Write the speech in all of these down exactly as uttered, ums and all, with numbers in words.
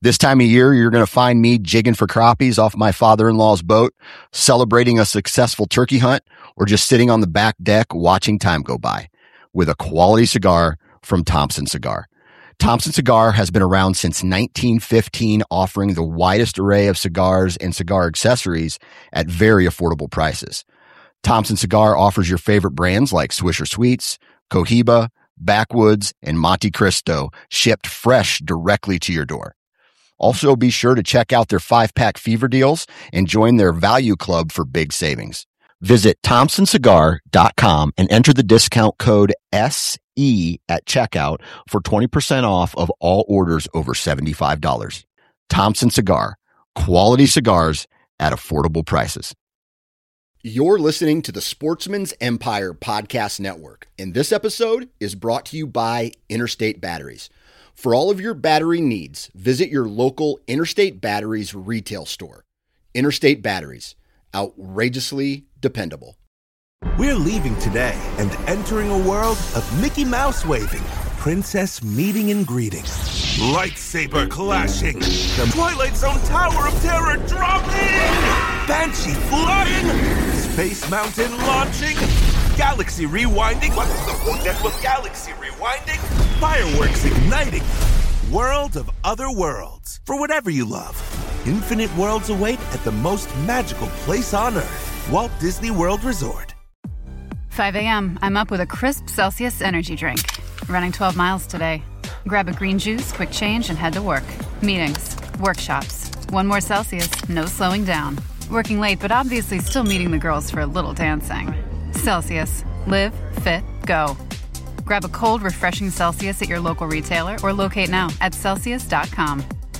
This time of year, you're going to find me jigging for crappies off my father-in-law's boat, celebrating a successful turkey hunt, or just sitting on the back deck watching time go by with a quality cigar from Thompson Cigar. Thompson Cigar has been around since nineteen fifteen, offering the widest array of cigars and cigar accessories at very affordable prices. Thompson Cigar offers your favorite brands like Swisher Sweets, Cohiba, Backwoods, and Monte Cristo, shipped fresh directly to your door. Also, be sure to check out their five-pack fever deals and join their value club for big savings. Visit thompson cigar dot com and enter the discount code S E at checkout for twenty percent off of all orders over seventy-five dollars. Thompson Cigar, quality cigars at affordable prices. You're listening to the Sportsman's Empire Podcast Network, and this episode is brought to you by Interstate Batteries. For all of your battery needs, visit your local Interstate Batteries retail store. Interstate Batteries, outrageously dependable. We're leaving today and entering a world of Mickey Mouse waving, princess meeting and greeting, lightsaber clashing, the Twilight Zone Tower of Terror dropping, Banshee flying, Space Mountain launching, galaxy rewinding. What's the one that was galaxy rewinding? Fireworks igniting. World of other worlds. For whatever you love. Infinite worlds await at the most magical place on Earth. Walt Disney World Resort. five a.m. I'm up with a crisp Celsius energy drink. Running twelve miles today. Grab a green juice, quick change, and head to work. Meetings. Workshops. One more Celsius, no slowing down. Working late, but obviously still meeting the girls for a little dancing. Celsius. Live, fit, go. Grab a cold, refreshing Celsius at your local retailer or locate now at celsius dot com.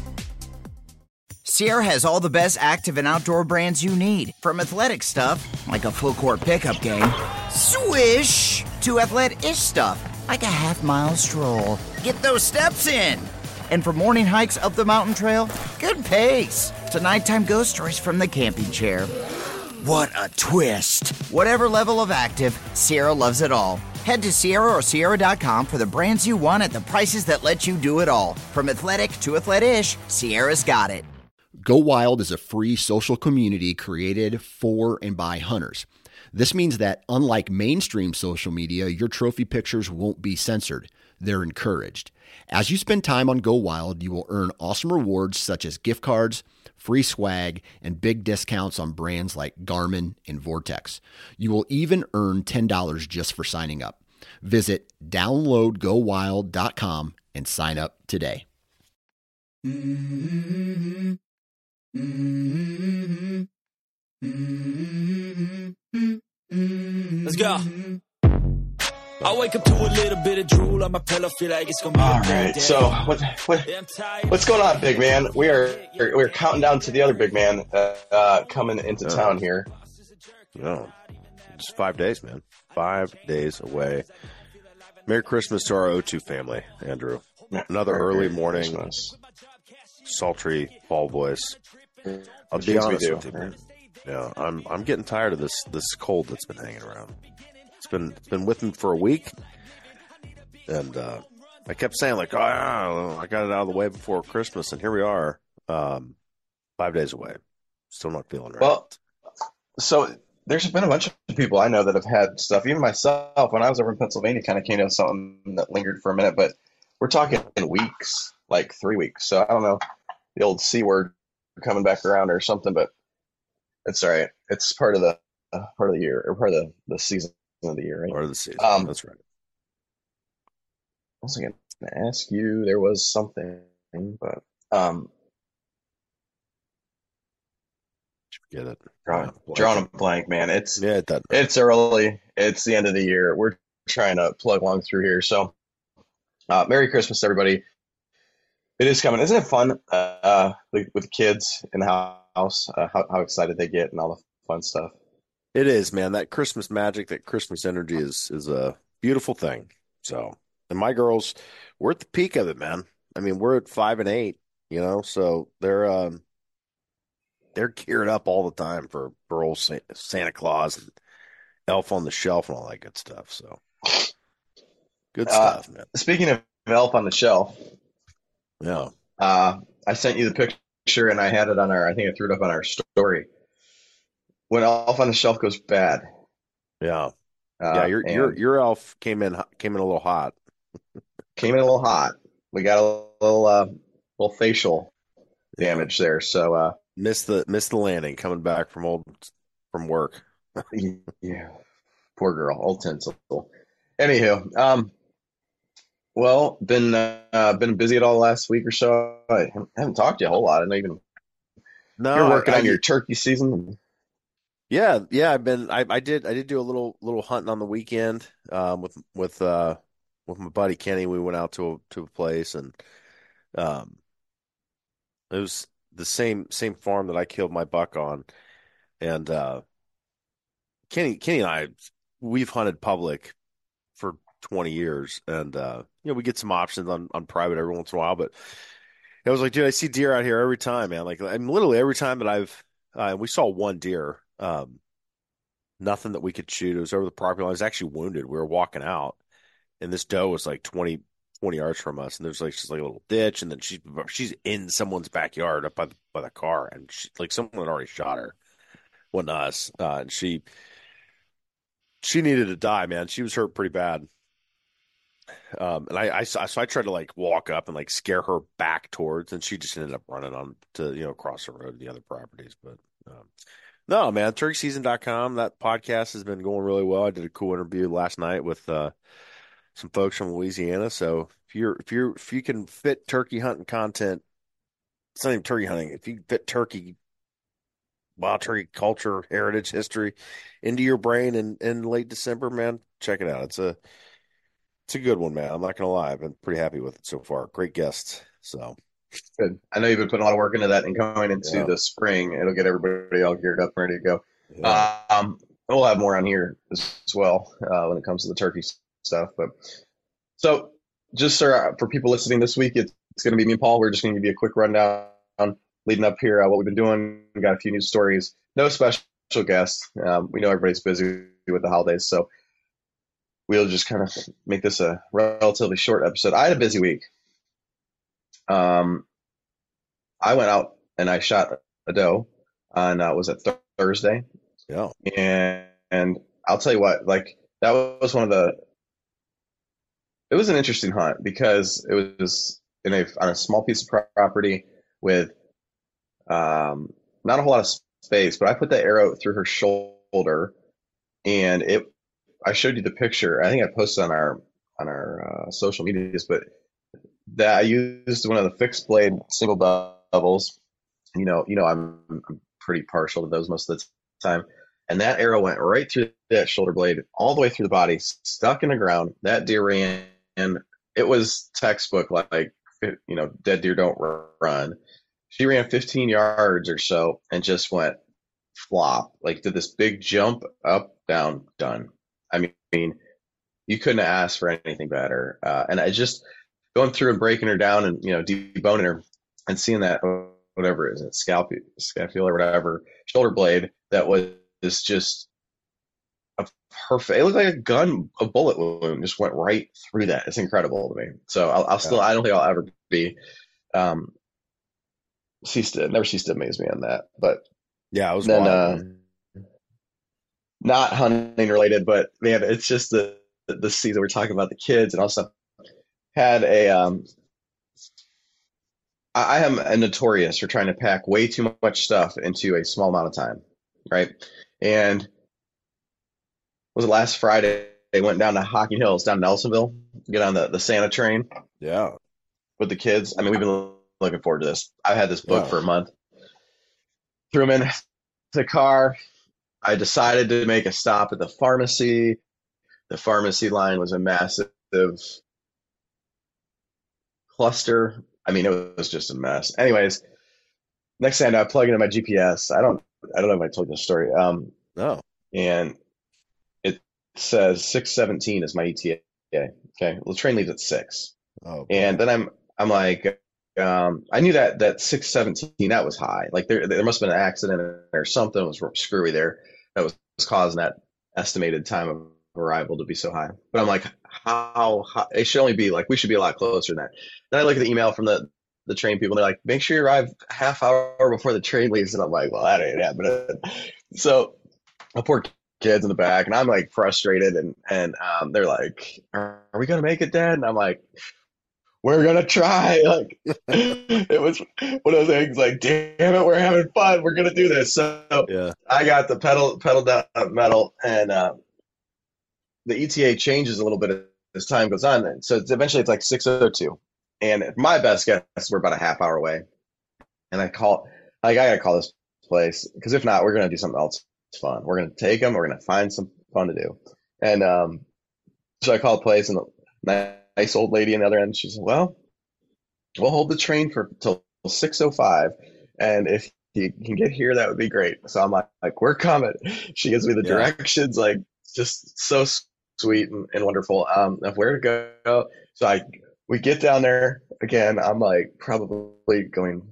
Sierra has all the best active and outdoor brands you need. From athletic stuff, like a full court pickup game, swish, to athletic-ish stuff, like a half-mile stroll. Get those steps in. And for morning hikes up the mountain trail, good pace. To nighttime ghost stories from the camping chair. What a twist. Whatever level of active, Sierra loves it all. Head to Sierra or Sierra dot com for the brands you want at the prices that let you do it all. From athletic to athletic-ish, Sierra's got it. Go Wild is a free social community created for and by hunters. This means that unlike mainstream social media, your trophy pictures won't be censored. They're encouraged. As you spend time on Go Wild, you will earn awesome rewards such as gift cards, free swag, and big discounts on brands like Garmin and Vortex. You will even earn ten dollars just for signing up. Visit download go wild dot com and sign up today. Mm-hmm. Mm-hmm. Mm-hmm. Let's go. I wake up to a little bit of drool on my pillow, feel like it's gonna be all a right. day. So what, what what's going on, big man? We are we're counting down to the other big man uh, uh, coming into Oh. town here. No, just five days, man. Five days away. Merry Christmas to our O two family, Andrew. Another Merry early Merry morning, Christmas. sultry fall voice. I'll Which be means we honest do, with you, right? man. Yeah, I'm I'm getting tired of this this cold that's been hanging around. It's been it's been with me for a week, and uh, I kept saying like, oh, I got it out of the way before Christmas, and here we are, um, five days away. Still not feeling right. Well, so there's been a bunch of people I know that have had stuff. Even myself, when I was over in Pennsylvania, kind of came down something that lingered for a minute, but we're talking in weeks, like three weeks. So I don't know, the old C word coming back around or something, but it's all right. It's part of the uh, part of the year or part of the, the season of the year, right? Part of the season. Um, That's right. I was going to ask you, there was something, but um, Get it. drawing, Yeah, drawing a blank, man. It's Yeah, it doesn't. it's early. It's the end of the year. We're trying to plug along through here. So, uh, Merry Christmas, everybody. It is coming. Isn't it fun uh, with, with kids in the house, uh, how, how excited they get and all the fun stuff? It is, man. That Christmas magic, that Christmas energy is is a beautiful thing. So, and my girls, we're at the peak of it, man. I mean, we're at five and eight, you know, so they're um, they're geared up all the time for for old Sa- Santa Claus and Elf on the Shelf and all that good stuff. So, good Uh, stuff, man. Speaking of Elf on the Shelf, Yeah. uh, I sent you the picture, and I had it on our. I think I threw it up on our story. When Elf on the Shelf goes bad. Yeah, uh, yeah. Your your your elf came in came in a little hot. Came in a little hot. We got a little uh, little facial damage there. So uh, missed the missed the landing coming back from old from work. Yeah, poor girl, old tinsel. Anywho, um, well, been uh, been busy at all the last week or so. I haven't talked to you a whole lot. I know you've been No, you're working I, on I, your turkey season. Yeah, yeah. I've been. I, I did. I did do a little little hunting on the weekend um, with with uh, with my buddy Kenny. We went out to a, to a place, and um, it was the same same farm that I killed my buck on. And uh, Kenny Kenny and I, we've hunted public for twenty years, and uh, you know we get some options on on private every once in a while. But I was like, dude, I see deer out here every time, man. Like, I'm literally every time that I've uh, we saw one deer. Um, Nothing that we could shoot. It was over the property line. I was actually wounded. We were walking out, and this doe was like twenty, twenty yards from us. And there's like just like a little ditch, and then she she's in someone's backyard up by the by the car, and she, like someone had already shot her, wasn't us. Uh, and she she needed to die, man. She was hurt pretty bad. Um, and I, I so I tried to like walk up and like scare her back towards, and she just ended up running on to you know across the road to the other properties, but. Um, No, man, turkey season dot com. That podcast has been going really well. I did a cool interview last night with uh, some folks from Louisiana. So if you're if you're if you can fit turkey hunting content, it's not even turkey hunting. If you fit turkey, wild turkey culture, heritage, history into your brain in, in late December, man, check it out. It's a it's a good one, man. I'm not gonna lie. I've been pretty happy with it so far. Great guests. So Good. I know you've been putting a lot of work into that, and going into Yeah. the spring, it'll get everybody all geared up, ready to go. yeah. Um, we'll have more on here as, as well uh, when it comes to the turkey stuff. But so, just sir, for people listening this week, it's, it's going to be me and Paul. We're just going to give you a quick rundown leading up here, uh, what we've been doing. We got a few news stories. No special guests. Um, we know everybody's busy with the holidays, so we'll just kind of make this a relatively short episode. I had a busy week. Um, I went out and I shot a doe on uh, was it th- Thursday, Yeah. and and I'll tell you what, like that was one of the. It was an interesting hunt because it was in a on a small piece of property with um not a whole lot of space, but I put that arrow through her shoulder, and it. I showed you the picture. I think I posted on our on our uh, social medias, but. That I used one of the fixed blade single bevels. You know, you know, I'm, I'm pretty partial to those most of the time. And that arrow went right through that shoulder blade, all the way through the body, stuck in the ground. That deer ran, and it was textbook, like, like you know, dead deer don't run. She ran fifteen yards or so and just went flop, like did this big jump up, down, done. I mean, you couldn't have asked for anything better. Uh, and I just. Going through and breaking her down and, you know, deboning her and seeing that, whatever it is, it scalp, scapula or whatever, shoulder blade that was just a perfect, it looked like a gun, a bullet wound just went right through that. It's incredible to me. So I'll, I'll still, I don't think I'll ever be, um, cease to, never cease to amaze me on that. But Yeah, it was then, wild. uh, not hunting related, but man, it's just the, the, the season we're talking about the kids and also had a um I am a notorious for trying to pack way too much stuff into a small amount of time, right? And was it last Friday they went down to Hocking Hills down in Nelsonville, get on the, the Santa train Yeah. with the kids. I mean, we've been looking forward to this. I've had this book Yeah. for a month. Threw them in the car. I decided to make a stop at the pharmacy. The pharmacy line was a massive cluster. I mean, it was just a mess. Anyways, next thing I know, I plug into my G P S. I don't, I don't know if I told you the story. Um, No. and it says six seventeen is my E T A. Okay, well, the train leaves at six, Oh. and then I'm, I'm like, um, I knew that that six seventeen that was high. Like there, there must have been an accident or something was screwy there that was, was causing that estimated time of arrival to be so high. But I'm like, how, how it should only be like we should be a lot closer than that. Then I look at the email from the the train people. They're like, make sure you arrive a half hour before the train leaves. And I'm like, well, that ain't happening. So the poor kids in the back, and I'm like frustrated, and and um, they're like, are, are we gonna make it, Dad? And I'm like, we're gonna try. Like, it was one of those things. Like, damn it, we're having fun. We're gonna do this. So yeah. I got the pedal pedal down metal, and uh, the E T A changes a little bit as time goes on. And so it's, eventually it's like six oh two, and my best guess we're about a half hour away. And I call, like, I gotta call this place, because if not, we're gonna do something else fun. We're gonna take them. We're gonna find some fun to do. And um, so I call the place, and the nice old lady on the other end, she said, well, we'll hold the train for till six oh five, and if you can get here, that would be great. So I'm like, like we're coming. She gives me the Yeah. directions, like, just so sweet and, and wonderful, um, of where to go. So I, we get down there again. I'm like, probably going,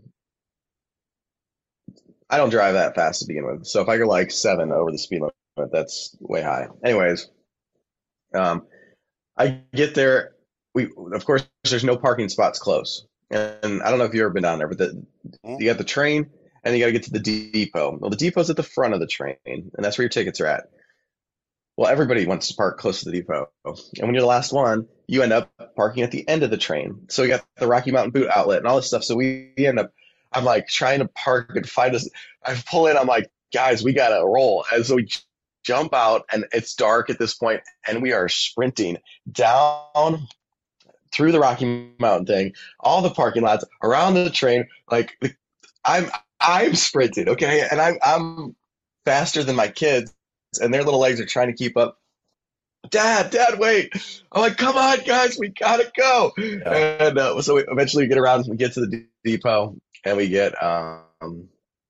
I don't drive that fast to begin with. So if I go like seven over the speed limit, that's way high. Anyways, um, I get there. We, of course, there's no parking spots close. And I don't know if you've ever been down there, but the, you got the train and you got to get to the depot. Well, the depot's at the front of the train, and that's where your tickets are at. Well, everybody wants to park close to the depot. And when you're the last one, you end up parking at the end of the train. So you got the Rocky Mountain Boot Outlet and all this stuff. So we end up, I'm like trying to park and find us. I pull in, I'm like, guys, we got to roll. And so we jump out, and it's dark at this point, and we are sprinting down through the Rocky Mountain thing, all the parking lots, around the train. Like, I'm I'm sprinting, okay? And I'm I'm faster than my kids, and their little legs are trying to keep up. Dad, Dad, wait. I'm like, come on, guys, we gotta go. Yeah. And uh, so we eventually get around, we get to the depot, and we get um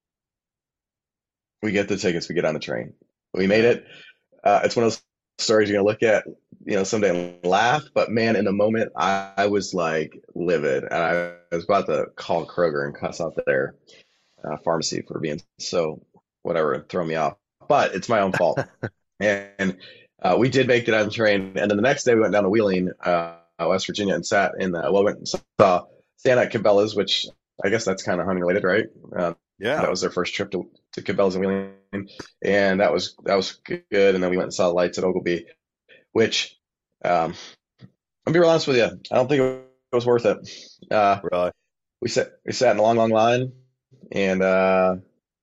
we get the tickets, we get on the train. We made it. Uh, it's one of those stories you're gonna look at, you know, someday and laugh, but man, in the moment, I, I was like livid, and I, I was about to call Kroger and cuss out their uh, pharmacy for being so whatever, throw me off. But it's my own fault. and uh, we did make it on the train, and then the next day we went down to Wheeling, uh, West Virginia, and sat in the well, went and saw Santa at Cabela's, which I guess that's kind of hunting related, right? Uh, yeah, that was their first trip to, to Cabela's and Wheeling, and that was that was good. And then we went and saw the lights at Oglebay, which um, I'll be real honest with you, I don't think it was worth it. Uh, really? We sat we sat in a long, long line, and uh,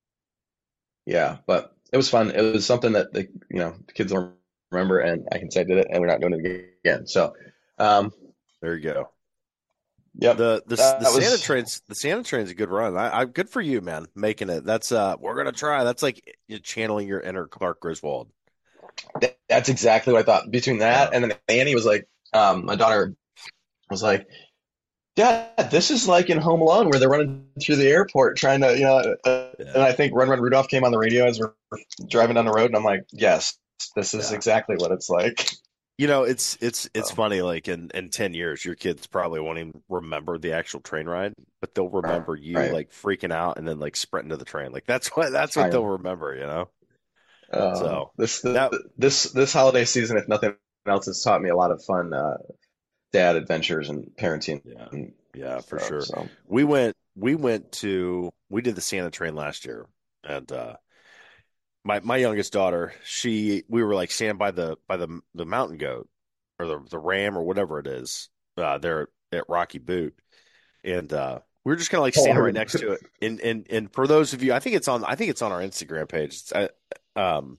yeah, but it was fun. It was something that the you know the kids don't remember, and I can say I did it, and we're not doing it again. So um, there you go. Yep. The the, That the Santa was- train's the Santa train's a good run. I, I good for you, man, making it. That's uh, we're gonna try. That's like you're channeling your inner Clark Griswold. That- That's exactly what I thought. Between that and then Annie was like, um, my daughter was like, Dad, this is like in Home Alone where they're running through the airport trying to, you know, uh, Yeah. and I think Run Run Rudolph came on the radio as we're driving down the road, and I'm like, yes, this is Yeah. exactly what it's like. You know, it's it's it's So. funny. Like in, in ten years, your kids probably won't even remember the actual train ride, but they'll remember you Right. like freaking out and then like sprinting to the train. Like that's what that's what Right. they'll remember. You know. Um, So, this that- this this holiday season, if nothing else, has taught me a lot of fun uh, dad adventures and parenting. Yeah. and Yeah, for stuff, sure. So. We went we went to we did the Santa train last year, and uh my my youngest daughter, she we were like standing by the by the the mountain goat or the the ram or whatever it is uh there at Rocky Boot, and uh we were just kind of like standing right next to it. And and and for those of you, I think it's on I think it's on our Instagram page. It's, uh, um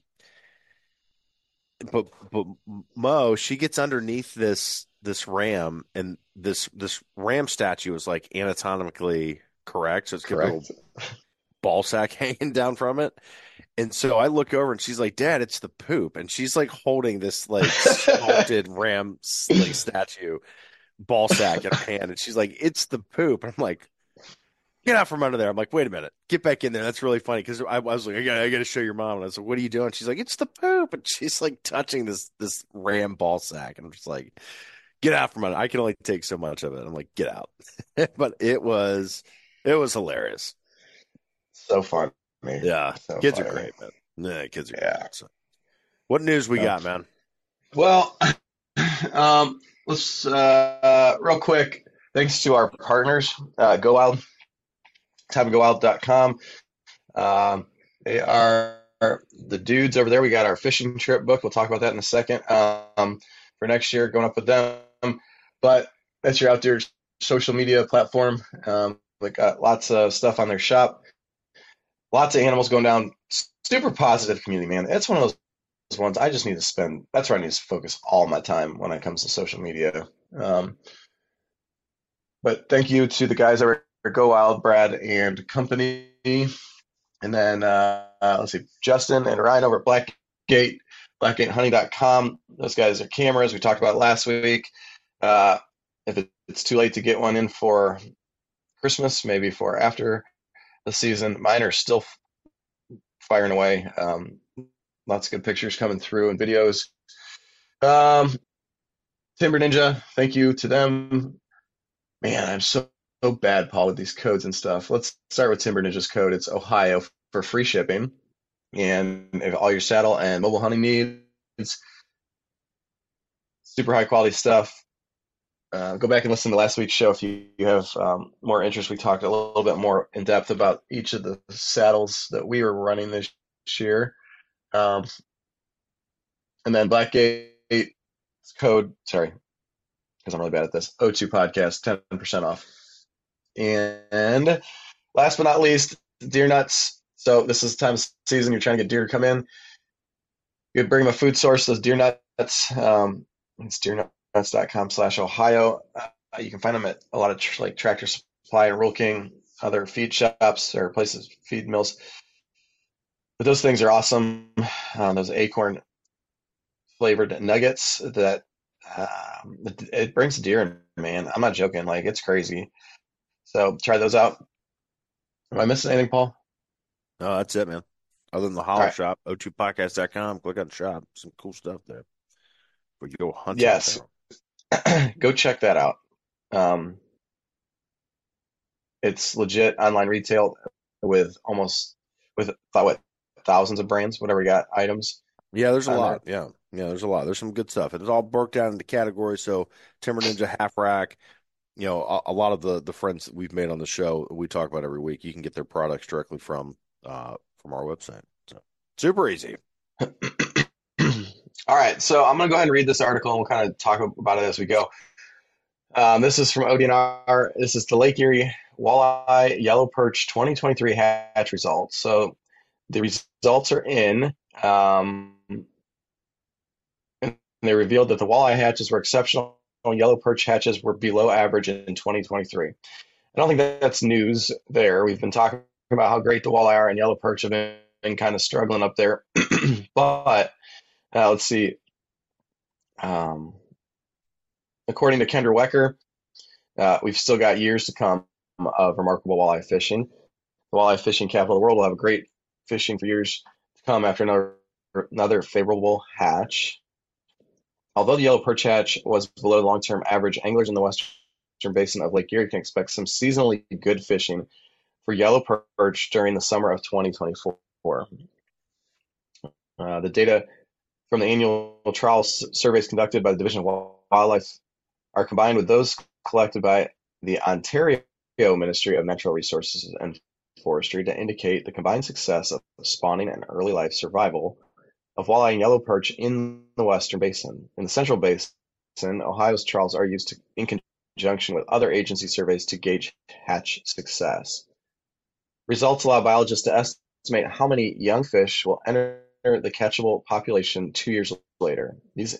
but but Mo, she gets underneath this this ram, and this this ram statue is like anatomically correct, so it's got a little Correct. ball sack hanging down from it. And so I look over, and she's like, "Dad, it's the poop," and she's like holding this like sculpted ram like statue ball sack in her hand, and she's like, "It's the poop." And I'm like, "Get out from under there." I'm like, "Wait a minute, get back in there." That's really funny because I, I was like, "I got, I got to show your mom." And I was like, "What are you doing?" She's like, "It's the poop," and she's like touching this this ram ball sack, and I'm just like, "Get out from under." I can only take so much of it. I'm like, "Get out," but it was it was hilarious. So fun. Yeah, So kids funny. are great, man. Yeah, kids are Yeah. great. So. What news we Yeah. got, man? Well, um, let's uh, real quick. thanks to our partners, uh, Go Wild, tab go wild dot com. Um, they are the dudes over there. We got our fishing trip book. We'll talk about that in a second um, for next year, going up with them. But that's your outdoor social media platform. Um, they got lots of stuff on their shop. Lots of animals going down. Super positive community, man. It's one of those ones I just need to spend. That's where I need to focus all my time when it comes to social media. Um, but thank you to the guys over at Go Wild, Brad and company. And then, uh, uh, let's see, Justin and Ryan over at Blackgate, blackgate hunting dot com. Those guys are cameras. We talked about it last week. Uh, if it, it's too late to get one in for Christmas, maybe for after the season, mine are still firing away. Um, lots of good pictures coming through and videos. Um, Timber Ninja, thank you to them. Man, I'm so, so bad, Paul, with these codes and stuff. Let's start with Timber Ninja's code. It's Ohio for free shipping. And if all your saddle and mobile hunting needs, super high quality stuff. Uh, go back and listen to last week's show if you, you have um, more interest. We talked a little bit more in depth about each of the saddles that we were running this year. Um, and then Blackgate code, sorry, because I'm really bad at this, O two podcast, ten percent off. And last but not least, deer nuts. So this is the time of season you're trying to get deer to come in. You bring them a food source, those deer nuts. Um, it's deer nuts. nuts.com slash Ohio. Uh, you can find them at a lot of tr- like Tractor Supply and Rural King, other feed shops or places, feed mills. But those things are awesome. Um, those acorn flavored nuggets that um, it, it brings deer in, man. I'm not joking. Like, it's crazy. So try those out. Am I missing anything, Paul? No, that's it, man. Other than the Hollow right. Shop, O two podcast dot com. Click on the shop. Some cool stuff there. Where you go hunting. Yes. Go check that out. Um, it's legit online retail with almost with what thousands of brands, whatever we got items. Yeah, there's a lot. There. Yeah, yeah, there's a lot. There's some good stuff. It's all broke down into categories. So Timber Ninja, Half Rack, you know, a, a lot of the the friends that we've made on the show, we talk about every week. You can get their products directly from uh, from our website. So super easy. All right, so I'm going to go ahead and read this article, and we'll kind of talk about it as we go. Um, this is from O D N R. This is the Lake Erie Walleye Yellow Perch twenty twenty-three hatch results. So the results are in, um, and they revealed that the walleye hatches were exceptional. Yellow perch hatches were below average in twenty twenty-three. I don't think that's news there. We've been talking about how great the walleye are, and yellow perch have been, been kind of struggling up there. But Uh, let's see. Um, according to Kendra Wecker, uh, we've still got years to come of remarkable walleye fishing. The walleye fishing capital of the world will have great fishing for years to come after another another favorable hatch. Although the yellow perch hatch was below the long-term average, anglers in the western basin of Lake Erie can expect some seasonally good fishing for yellow perch during the summer of twenty twenty-four. Uh, the data from the annual trial surveys conducted by the Division of Wildlife are combined with those collected by the Ontario Ministry of Natural Resources and Forestry to indicate the combined success of spawning and early life survival of walleye and yellow perch in the Western Basin. In the Central Basin, Ohio's trials are used to, in conjunction with other agency surveys to gauge hatch success. Results allow biologists to estimate how many young fish will enter the catchable population two years later. These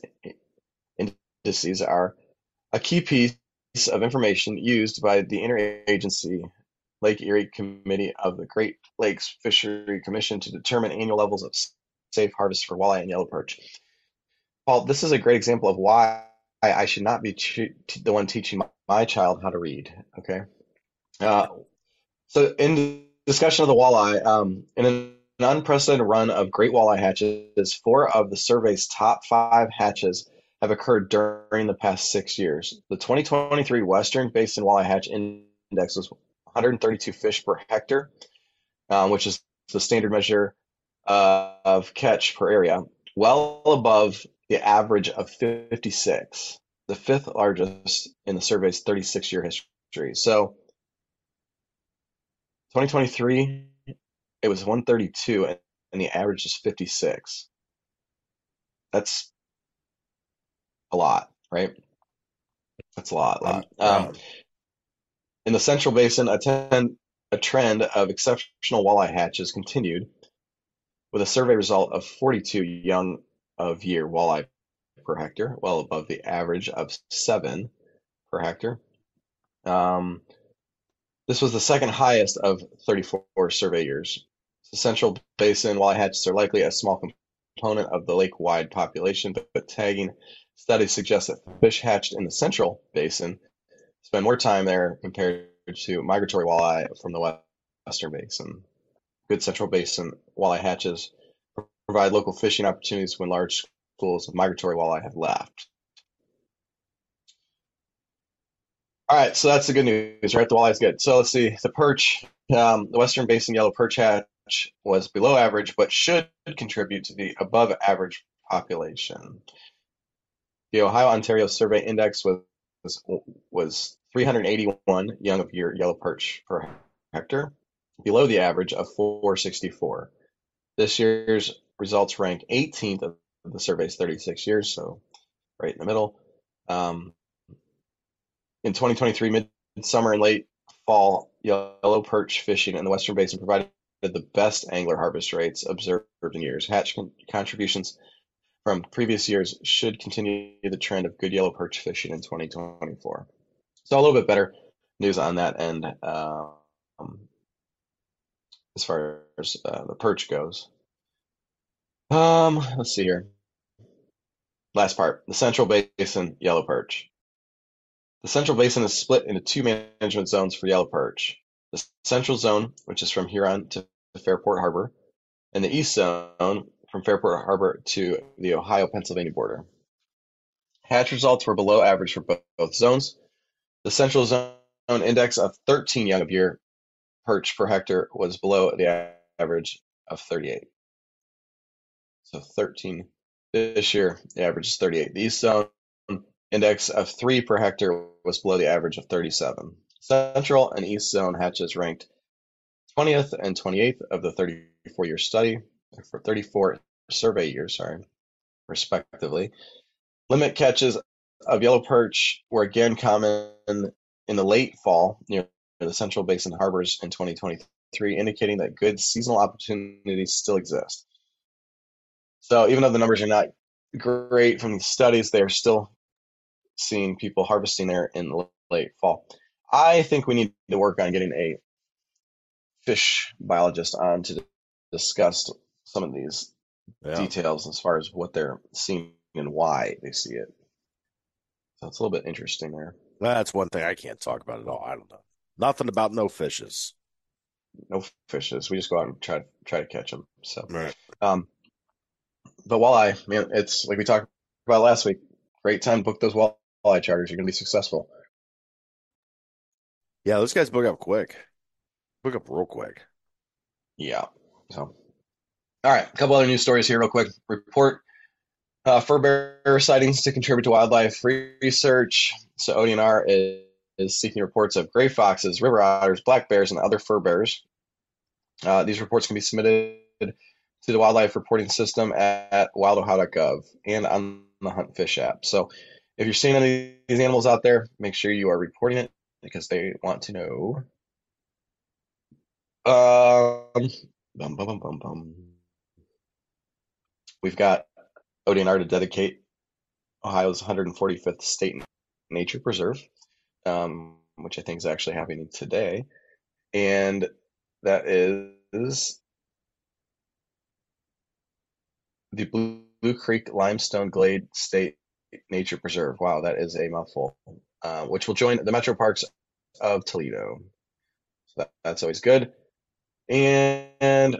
indices are a key piece of information used by the Interagency Lake Erie Committee of the Great Lakes Fishery Commission to determine annual levels of safe harvest for walleye and yellow perch. Paul, this is a great example of why I should not be te- the one teaching my, my child how to read. Okay. Uh, so in discussion of the walleye, um, in an An unprecedented run of great walleye hatches, four of the survey's top five hatches have occurred during the past six years. The twenty twenty-three Western Basin Walleye Hatch Index was one hundred thirty-two fish per hectare, um, which is the standard measure uh, of catch per area, well above the average of fifty-six. the fifth largest in the survey's thirty-six year history. So twenty twenty-three, it was one thirty-two, and, and the average is fifty-six. That's a lot, right? That's a lot, a lot. Um, Um, in the Central Basin, a, ten, a trend of exceptional walleye hatches continued with a survey result of forty-two young of year walleye per hectare, well above the average of seven per hectare. Um, this was the second highest of thirty-four survey years. The Central Basin walleye hatches are likely a small component of the lake-wide population, but, but tagging studies suggest that fish hatched in the Central Basin spend more time there compared to migratory walleye from the Western Basin. Good Central Basin walleye hatches provide local fishing opportunities when large schools of migratory walleye have left. All right, so that's the good news, right? The walleye is good. So let's see. The perch, um, the Western Basin yellow perch hatch was below average, but should contribute to the above average population. The Ohio-Ontario Survey Index was was, was three hundred eighty-one young of year yellow perch per hectare, below the average of four sixty-four. This year's results rank eighteenth of the survey's thirty-six years, so right in the middle. Um, in twenty twenty-three, midsummer and late fall yellow perch fishing in the Western Basin provided the best angler harvest rates observed in years. Hatch con- contributions from previous years should continue the trend of good yellow perch fishing in twenty twenty-four. So a little bit better news on that end um, as far as uh, the perch goes. Um, let's see here. Last part, the Central Basin yellow perch. The Central Basin is split into two management zones for yellow perch. The Central Zone, which is from Huron to Fairport Harbor, and the East Zone from Fairport Harbor to the Ohio-Pennsylvania border. Hatch results were below average for both, both zones. The Central Zone index of thirteen young of year perch per hectare was below the average of thirty-eight. So thirteen this year, the average is thirty-eight. The East Zone index of three per hectare was below the average of thirty-seven. Central and East Zone hatches ranked twentieth and twenty-eighth of the thirty-four year study, for thirty-four survey years, sorry, respectively. Limit catches of yellow perch were again common in the late fall near the Central Basin harbors in twenty twenty-three, indicating that good seasonal opportunities still exist. So even though the numbers are not great from the studies, they're still seeing people harvesting there in the late fall. I think we need to work on getting a fish biologist on to discuss some of these yeah. details as far as what they're seeing and why they see it. So it's a little bit interesting there. That's one thing I can't talk about at all. I don't know. Nothing about no fishes. No fishes. We just go out and try try to catch them. So, right. um, but walleye, man, it's like we talked about last week. Great time to book those walleye charters. You're going to be successful. Yeah, those guys book up quick. Book up real quick. Yeah. So, all right, a couple other news stories here, real quick. Report uh, fur bearer sightings to contribute to wildlife research. So O D N R is, is seeking reports of gray foxes, river otters, black bears, and other fur bearers. Uh, these reports can be submitted to the wildlife reporting system at, at wild ohio dot gov and on the Hunt Fish app. So if you're seeing any of these animals out there, make sure you are reporting it because they want to know. Um, bum, bum, bum, bum, bum. We've got O D N R to dedicate Ohio's one hundred forty-fifth State Nature Preserve, um, which I think is actually happening today. And that is the Blue, Blue Creek Limestone Glade State Nature Preserve. Wow, that is a mouthful. Uh, which will join the Metro Parks of Toledo. So that, that's always good. And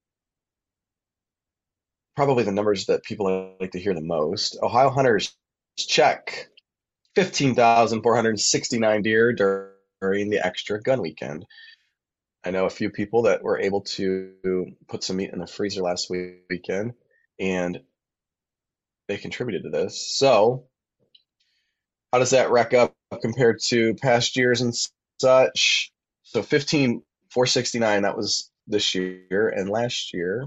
probably the numbers that people like to hear the most. Ohio hunters check fifteen thousand four hundred sixty-nine deer during the extra gun weekend. I know a few people that were able to put some meat in the freezer last weekend, and they contributed to this. So how does that rack up compared to past years and such? So fifteen four sixty-nine, that was this year, and last year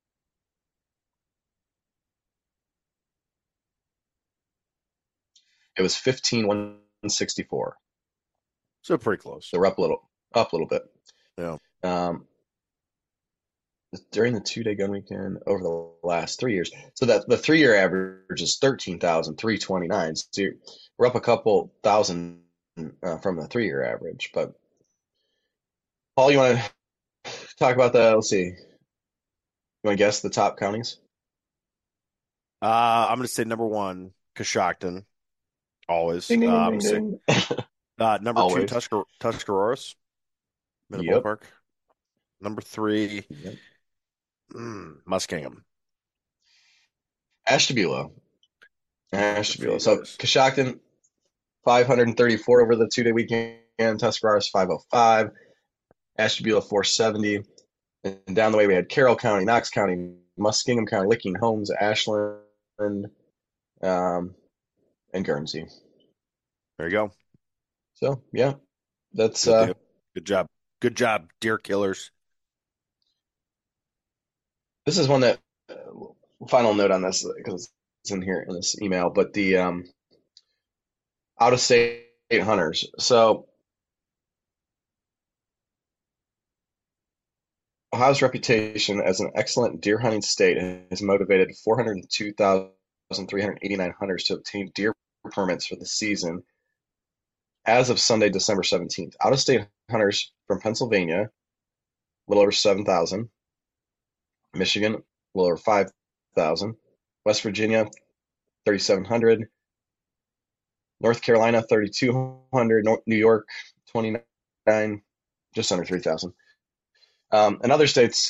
it was fifteen one sixty-four. So pretty close. So we're up a little, up a little bit. Yeah. Um, during the two-day gun weekend over the last three years, so that the three-year average is thirteen thousand three twenty-nine. So you're, we're up a couple thousand uh, from the three-year average. But Paul, you want to talk about the? Let's see. You want to guess the top counties? Uh, I'm going to say number one, Coshocton. Always. Ding, ding, uh, ding, ding, ding. Uh, number Always. two, Tuscar- Tuscaroras. In the Yep. ballpark. Number three, Yep. mm, Muskingum. Ashtabula. Ashtabula. So Yes. Coshocton, five hundred thirty-four over the two-day weekend. Tuscarawas, five oh five. Ashtabula, four seventy. And down the way, we had Carroll County, Knox County, Muskingum County, Licking, Holmes, Ashland, um, and Guernsey. There you go. So, yeah, that's Good, uh, deal. Good job. Good job, deer killers. this is one that uh, final note on this because it's in here in this email, but the um, out-of-state hunters. So Ohio's reputation as an excellent deer hunting state has motivated four hundred two thousand three hundred eighty-nine hunters to obtain deer permits for the season as of Sunday, December seventeenth. Out-of-state hunters from Pennsylvania, a little over seven thousand. Michigan, a little over five thousand. West Virginia, thirty-seven hundred. North Carolina, thirty-two hundred. New York, twenty-nine, just under three thousand. Um, and other states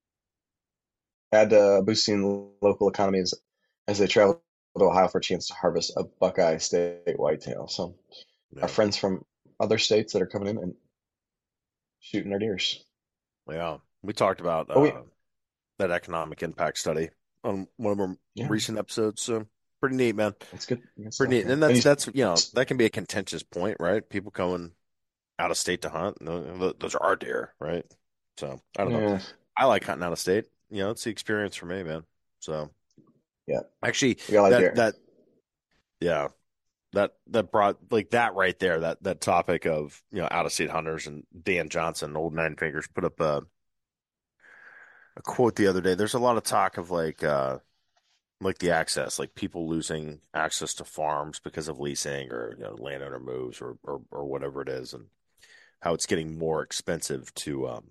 add uh, boosting local economies as they travel to Ohio for a chance to harvest a Buckeye State whitetail. So Yeah. our friends from other states that are coming in and shooting their deers. Yeah. We talked about uh, Oh, we- that economic impact study on one of our Yeah. recent episodes. So pretty neat, man. That's good. That's Pretty neat. stuff, And man. that's, you- that's, you know, that can be a contentious point, right? People coming out of state to hunt. Th- Those are our deer, right? So I don't know. yeah. I like hunting out of state. You know, it's the experience for me, man. So Yeah. actually, We got like that deer. that yeah, that that brought like that right there. That that topic of you know out of state hunters and Dan Johnson, old Nine Fingers, put up a a quote the other day. There's a lot of talk of like uh like the access, like people losing access to farms because of leasing or you know, landowner moves or, or or whatever it is, and how it's getting more expensive to um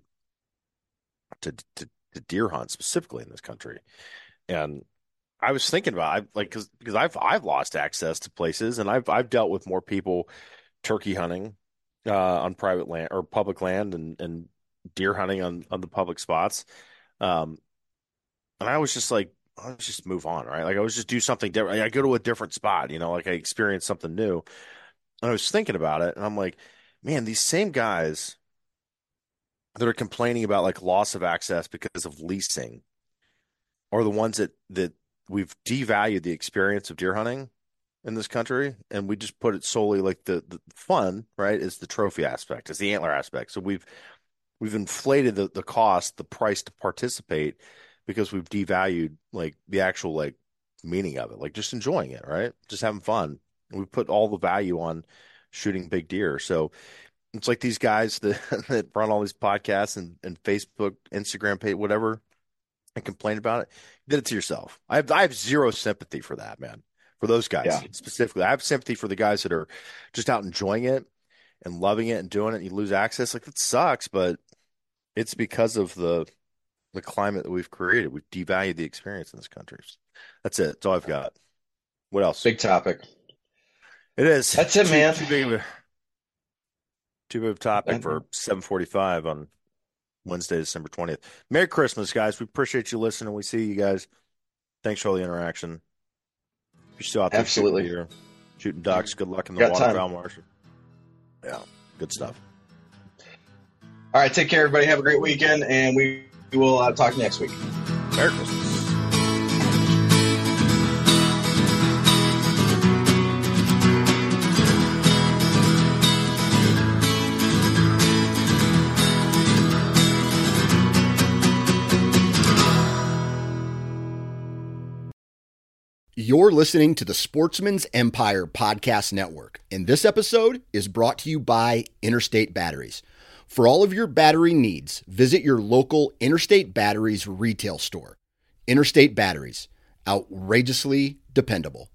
to to, to deer hunt specifically in this country. And I was thinking about I like because because I've I've lost access to places, and I've I've dealt with more people turkey hunting uh, on private land or public land, and and deer hunting on on the public spots. Um, and I was just like, I'll just move on, right? Like I was just do something different. Like, I go to a different spot, you know, like I experience something new. And I was thinking about it, and I'm like, man, these same guys that are complaining about like loss of access because of leasing are the ones that that we've devalued the experience of deer hunting in this country, and we just put it solely like the, the fun, right, is the trophy aspect, is the antler aspect. So we've we've inflated the, the cost, the price to participate because we've devalued like the actual like meaning of it, like just enjoying it, right? Just having fun. And we put all the value on shooting big deer. So it's like these guys that, that run all these podcasts and, and Facebook, Instagram page, whatever, and complain about it. You did it to yourself. I have I have zero sympathy for that, man. For those guys Yeah. specifically. I have sympathy for the guys that are just out enjoying it and loving it and doing it, and you lose access. Like, that sucks, but it's because of the the climate that we've created. We've devalued the experience in this country. That's it. That's all I've got. What else? Big topic. It is. That's it, too, man. Too big of a too big of a topic That- for seven forty-five on Wednesday, December twentieth. Merry Christmas, guys. We appreciate you listening. We see you guys. Thanks for all the interaction. If you're still out there Absolutely. shooting, deer, shooting ducks, good luck in the Got time. waterfowl market. Yeah, good stuff. All right, take care, everybody. Have a great weekend, and we will uh, talk next week. Merry Christmas. You're listening to the Sportsman's Empire Podcast Network, and this episode is brought to you by Interstate Batteries. For all of your battery needs, visit your local Interstate Batteries retail store. Interstate Batteries, outrageously dependable.